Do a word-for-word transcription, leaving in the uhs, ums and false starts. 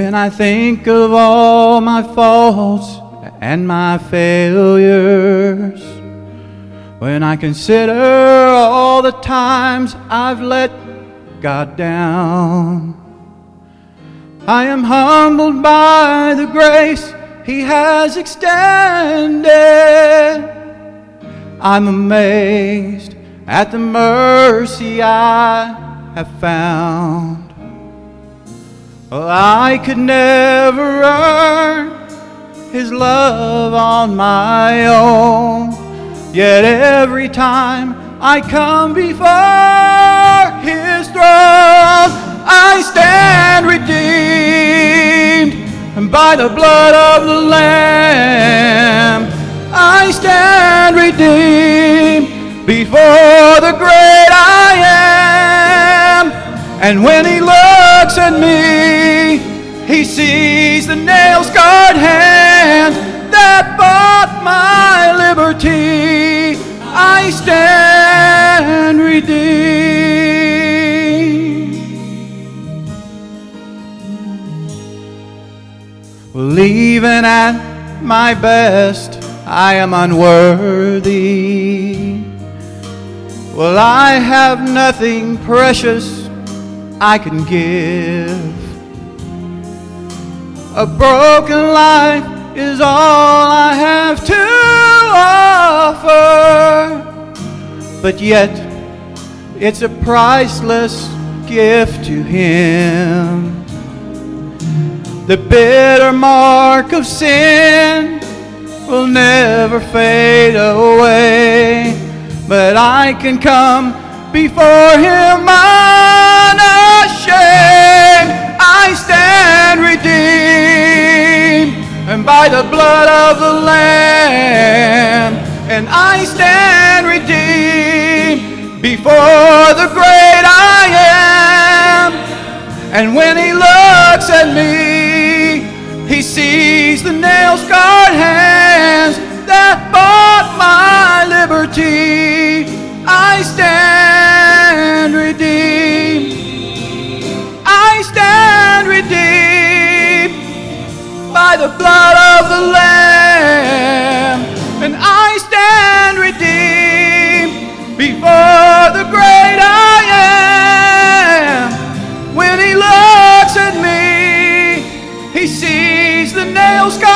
When I think of all my faults and my failures, when I consider all the times I've let God down, I am humbled by the grace He has extended. I'm amazed at the mercy I have found. Oh, I could never earn His love on my own, yet every time I come before His throne, I stand redeemed by the blood of the Lamb. I stand redeemed before the great I am. And when He looks at me, He sees the nail-scarred hands that bought my liberty. I stand redeemed. Well, even at my best, I am unworthy. Well, I have nothing precious I can give. A broken life is all I have to offer, but yet it's a priceless gift to Him. The bitter mark of sin will never fade away, but I can come before Him unashamed. I stand redeemed and by the blood of the Lamb, and I stand redeemed before the great I am. And when He looks at me, He sees the nail-scarred hands that bought my liberty. I stand redeemed. I stand redeemed by the blood of the Lamb, and I stand redeemed before the great I am. When He looks at me, He sees the nail-scarred